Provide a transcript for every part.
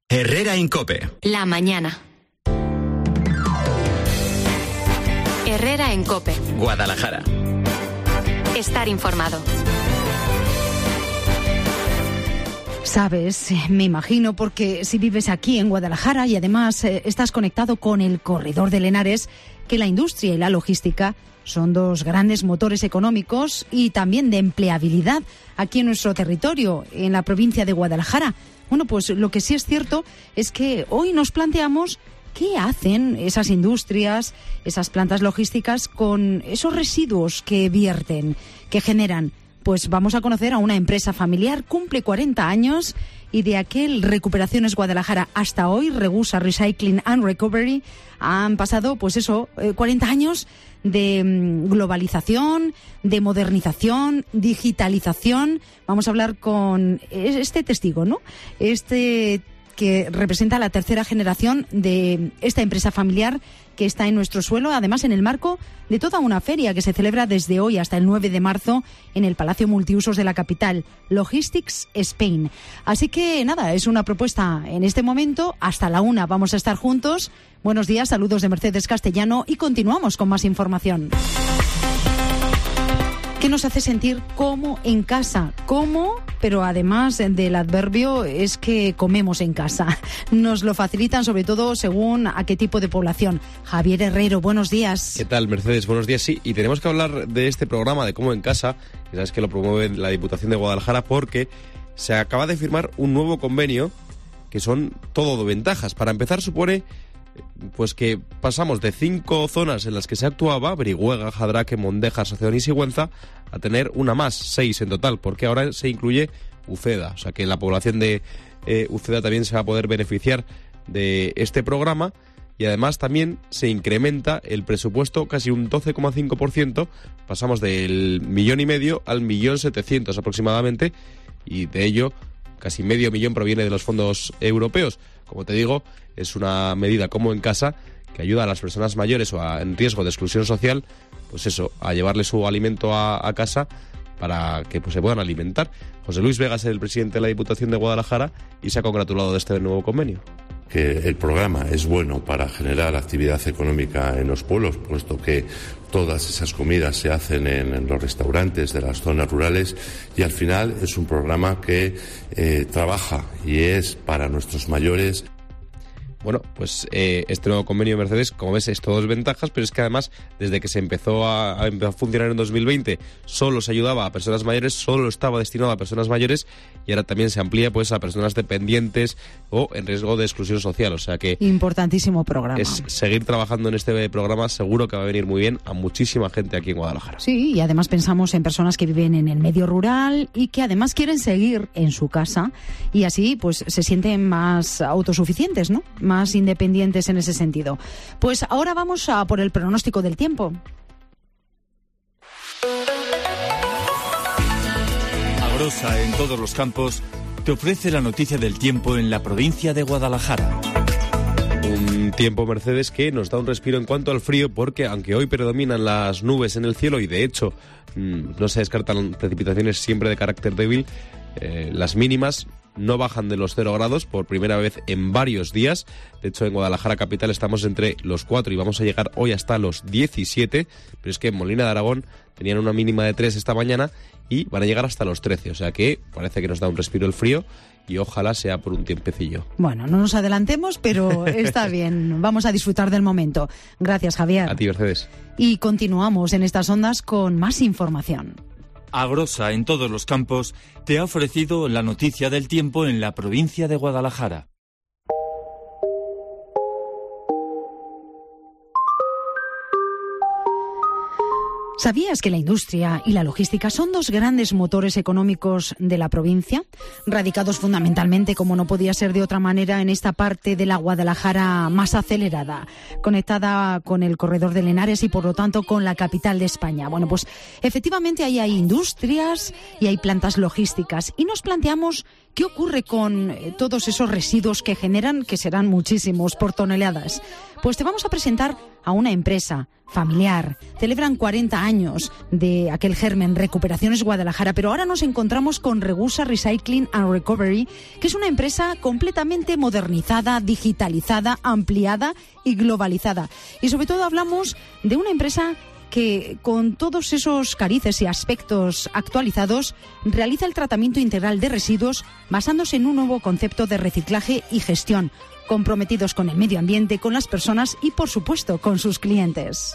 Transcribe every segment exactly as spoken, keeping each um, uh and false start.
Herrera en COPE. La mañana. Herrera en COPE. Guadalajara. Estar informado. Sabes, me imagino, porque si vives aquí en Guadalajara y además eh, estás conectado con el corredor del Henares, que la industria y la logística son dos grandes motores económicos y también de empleabilidad aquí en nuestro territorio, en la provincia de Guadalajara. Bueno, pues lo que sí es cierto es que hoy nos planteamos qué hacen esas industrias, esas plantas logísticas con esos residuos que vierten, que generan. Pues vamos a conocer a una empresa familiar, cumple cuarenta años y de aquel Recuperaciones Guadalajara hasta hoy, Regusa Recycling and Recovery, han pasado, pues eso, cuarenta años de globalización, de modernización, digitalización. Vamos a hablar con este testigo, ¿no? Este que representa la tercera generación de esta empresa familiar que está en nuestro suelo, además en el marco de toda una feria que se celebra desde hoy hasta el nueve de marzo en el Palacio Multiusos de la capital, Logistics Spain. Así que nada, es una propuesta en este momento, hasta la una vamos a estar juntos. Buenos días, saludos de Mercedes Castellano y continuamos con más información. ¿Qué nos hace sentir como en casa? ¿Cómo? Pero además del adverbio es que comemos en casa. Nos lo facilitan sobre todo según a qué tipo de población. Javier Herrero, buenos días. ¿Qué tal, Mercedes? Buenos días, sí. Y tenemos que hablar de este programa de Como en Casa, que sabes que lo promueve la Diputación de Guadalajara, porque se acaba de firmar un nuevo convenio que son todo ventajas. Para empezar, supone pues que pasamos de cinco zonas en las que se actuaba, Brihuega, Jadraque, Mondeja, Asociación y Sigüenza, a tener una más, seis en total, porque ahora se incluye Uceda. O sea que la población de eh, Uceda también se va a poder beneficiar de este programa y además también se incrementa el presupuesto casi un doce coma cinco por ciento. Pasamos del millón y medio al millón setecientos aproximadamente y de ello casi medio millón proviene de los fondos europeos. Como te digo, es una medida como en casa que ayuda a las personas mayores o a, en riesgo de exclusión social, pues eso, a llevarle su alimento a, a casa para que pues, se puedan alimentar. José Luis Vegas es el presidente de la Diputación de Guadalajara y se ha congratulado de este nuevo convenio. Que el programa es bueno para generar actividad económica en los pueblos, puesto que todas esas comidas se hacen en, en los restaurantes de las zonas rurales y al final es un programa que eh, trabaja y es para nuestros mayores. Bueno, pues eh, este nuevo convenio de Mercedes, como ves, es todo ventajas, pero es que además, desde que se empezó a, a, empezó a funcionar en dos mil veinte, solo se ayudaba a personas mayores, solo estaba destinado a personas mayores, y ahora también se amplía pues a personas dependientes o en riesgo de exclusión social. O sea que importantísimo programa. Es seguir trabajando en este programa, seguro que va a venir muy bien a muchísima gente aquí en Guadalajara. Sí, y además pensamos en personas que viven en el medio rural y que además quieren seguir en su casa y así pues se sienten más autosuficientes, ¿no? Más independientes en ese sentido. Pues ahora vamos a por el pronóstico del tiempo. Agrosa en todos los campos te ofrece la noticia del tiempo en la provincia de Guadalajara. Un tiempo, Mercedes, que nos da un respiro en cuanto al frío, porque aunque hoy predominan las nubes en el cielo y de hecho mmm, no se descartan precipitaciones siempre de carácter débil, eh, las mínimas no bajan de los cero grados por primera vez en varios días. De hecho, en Guadalajara capital estamos entre los cuatro y vamos a llegar hoy hasta los diecisiete, pero es que en Molina de Aragón tenían una mínima de tres esta mañana y van a llegar hasta los trece, o sea que parece que nos da un respiro el frío y ojalá sea por un tiempecillo. Bueno, no nos adelantemos, pero está bien, vamos a disfrutar del momento. Gracias, Javier. A ti, Mercedes. Y continuamos en estas ondas con más información. Agrosa en todos los campos te ha ofrecido la noticia del tiempo en la provincia de Guadalajara. ¿Sabías que la industria y la logística son dos grandes motores económicos de la provincia? Radicados fundamentalmente, como no podía ser de otra manera, en esta parte de la Guadalajara más acelerada, conectada con el corredor del Henares y por lo tanto con la capital de España. Bueno, pues efectivamente ahí hay industrias y hay plantas logísticas y nos planteamos ¿Qué ocurre con eh, todos esos residuos que generan, que serán muchísimos por toneladas? Pues te vamos a presentar a una empresa familiar. Celebran cuarenta años de aquel germen, Recuperaciones Guadalajara, pero ahora nos encontramos con Regusa Recycling and Recovery, que es una empresa completamente modernizada, digitalizada, ampliada y globalizada. Y sobre todo hablamos de una empresa que con todos esos carices y aspectos actualizados realiza el tratamiento integral de residuos basándose en un nuevo concepto de reciclaje y gestión, comprometidos con el medio ambiente, con las personas y, por supuesto, con sus clientes.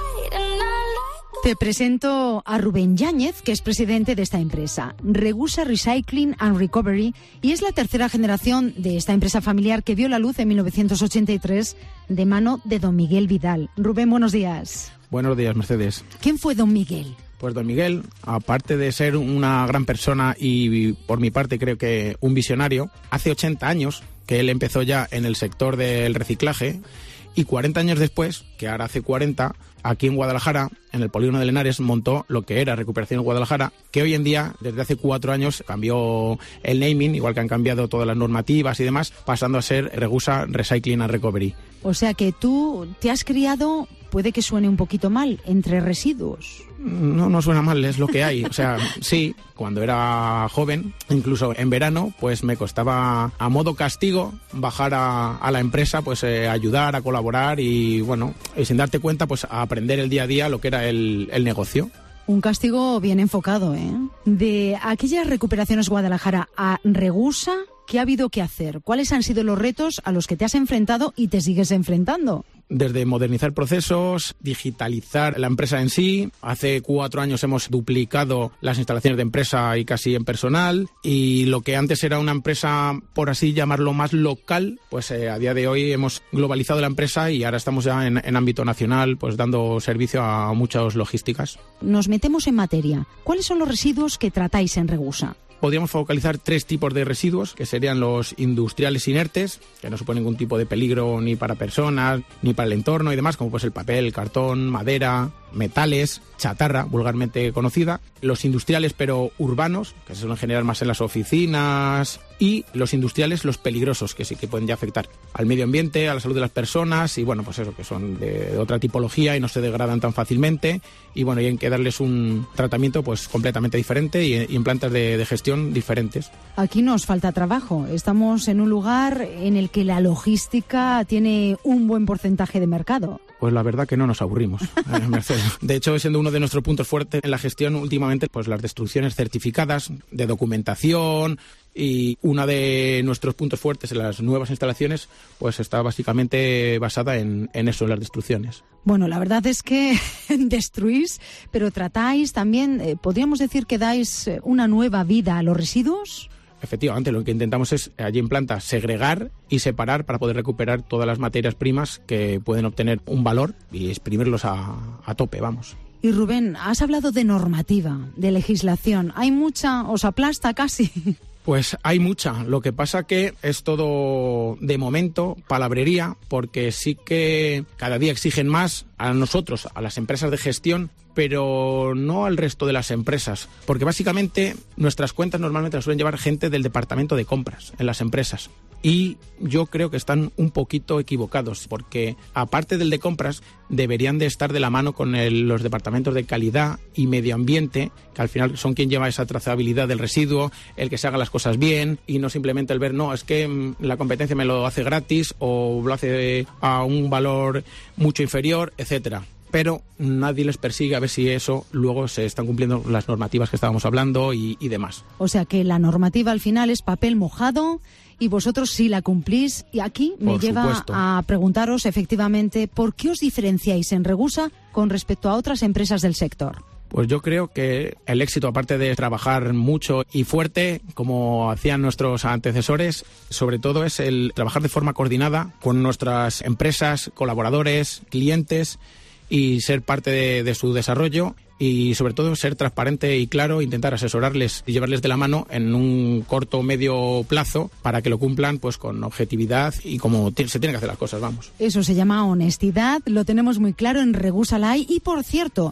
Te presento a Rubén Yáñez, que es presidente de esta empresa, Regusa Recycling and Recovery, y es la tercera generación de esta empresa familiar que vio la luz en mil novecientos ochenta y tres de mano de don Miguel Vidal. Rubén, buenos días. Buenos días, Mercedes. ¿Quién fue don Miguel? Pues don Miguel, aparte de ser una gran persona y por mi parte creo que un visionario, hace ochenta años que él empezó ya en el sector del reciclaje y cuarenta años después, que ahora hace cuarenta, aquí en Guadalajara, en el polígono de Lenares, montó lo que era Recuperación Guadalajara, que hoy en día, desde hace cuatro años, cambió el naming, igual que han cambiado todas las normativas y demás, pasando a ser Regusa Recycling and Recovery. O sea que tú te has criado, puede que suene un poquito mal, entre residuos. No, no suena mal, es lo que hay. O sea, sí, cuando era joven, incluso en verano, pues me costaba a modo castigo bajar a, a la empresa, pues eh, ayudar, a colaborar y bueno, y sin darte cuenta, pues a aprender el día a día lo que era el, el negocio. Un castigo bien enfocado, ¿eh? De aquellas Recuperaciones Guadalajara a Regusa, ¿qué ha habido que hacer? ¿Cuáles han sido los retos a los que te has enfrentado y te sigues enfrentando? Desde modernizar procesos, digitalizar la empresa en sí. Hace cuatro años hemos duplicado las instalaciones de empresa y casi en personal. Y lo que antes era una empresa, por así llamarlo, más local, pues eh, a día de hoy hemos globalizado la empresa y ahora estamos ya en, en ámbito nacional, pues dando servicio a muchas logísticas. Nos metemos en materia. ¿Cuáles son los residuos que tratáis en Regusa? Podríamos focalizar tres tipos de residuos, que serían los industriales inertes, que no suponen ningún tipo de peligro ni para personas, ni para el entorno y demás, como pues el papel, cartón, madera, metales, chatarra, vulgarmente conocida. Los industriales pero urbanos, que se suelen generar más en las oficinas. Y los industriales, los peligrosos, que sí que pueden ya afectar al medio ambiente, a la salud de las personas y bueno, pues eso, que son de, de otra tipología y no se degradan tan fácilmente y bueno, y hay que darles un tratamiento pues completamente diferente y, y en plantas de, de gestión diferentes. Aquí nos falta trabajo. Estamos en un lugar en el que la logística tiene un buen porcentaje de mercado. Pues la verdad que no nos aburrimos, eh, Mercedes. De hecho, siendo uno de nuestros puntos fuertes en la gestión últimamente, pues las destrucciones certificadas de documentación y una de nuestros puntos fuertes en las nuevas instalaciones, pues está básicamente basada en, en eso, en las destrucciones. Bueno, la verdad es que destruís, pero tratáis también, eh, podríamos decir que dais una nueva vida a los residuos. Efectivamente, lo que intentamos es allí en planta segregar y separar para poder recuperar todas las materias primas que pueden obtener un valor y exprimirlos a, a tope, vamos. Y Rubén, has hablado de normativa, de legislación. ¿Hay mucha, os aplasta casi? Pues hay mucha, lo que pasa que es todo de momento palabrería, porque sí que cada día exigen más a nosotros, a las empresas de gestión, pero no al resto de las empresas, porque básicamente nuestras cuentas normalmente las suelen llevar gente del departamento de compras en las empresas. Y yo creo que están un poquito equivocados, porque aparte del de compras, deberían de estar de la mano con el, los departamentos de calidad y medio ambiente, que al final son quien lleva esa trazabilidad del residuo, el que se hagan las cosas bien, y no simplemente el ver, no, es que mmm, la competencia me lo hace gratis o lo hace a un valor mucho inferior, etcétera. Pero nadie les persigue a ver si eso luego se están cumpliendo las normativas que estábamos hablando y, y demás. O sea que la normativa al final es papel mojado y vosotros sí la cumplís. Y aquí me Por lleva supuesto. a preguntaros efectivamente por qué os diferenciáis en Regusa con respecto a otras empresas del sector. Pues yo creo que el éxito, aparte de trabajar mucho y fuerte, como hacían nuestros antecesores, sobre todo es el trabajar de forma coordinada con nuestras empresas, colaboradores, clientes y ser parte de, de su desarrollo y sobre todo ser transparente y claro, intentar asesorarles y llevarles de la mano en un corto o medio plazo para que lo cumplan pues con objetividad y como t- se tienen que hacer las cosas, vamos. Eso se llama honestidad, lo tenemos muy claro en Regusa Lai y por cierto,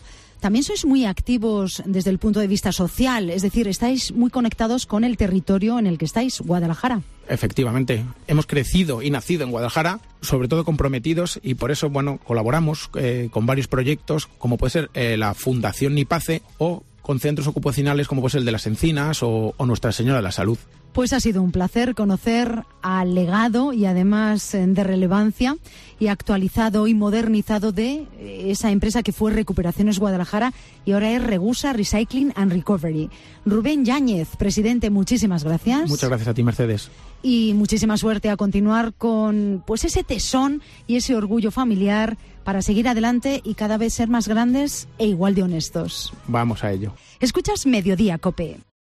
también sois muy activos desde el punto de vista social, es decir, estáis muy conectados con el territorio en el que estáis, Guadalajara. Efectivamente, hemos crecido y nacido en Guadalajara, sobre todo comprometidos, y por eso, bueno, colaboramos eh, con varios proyectos, como puede ser eh, la Fundación Nipace, o con centros ocupacionales como puede ser el de las Encinas o, o Nuestra Señora de la Salud. Pues ha sido un placer conocer al legado y además de relevancia y actualizado y modernizado de esa empresa que fue Recuperaciones Guadalajara y ahora es Regusa Recycling and Recovery. Rubén Yáñez, presidente, muchísimas gracias. Muchas gracias a ti, Mercedes. Y muchísima suerte a continuar con pues ese tesón y ese orgullo familiar para seguir adelante y cada vez ser más grandes e igual de honestos. Vamos a ello. Escuchas Mediodía, COPE.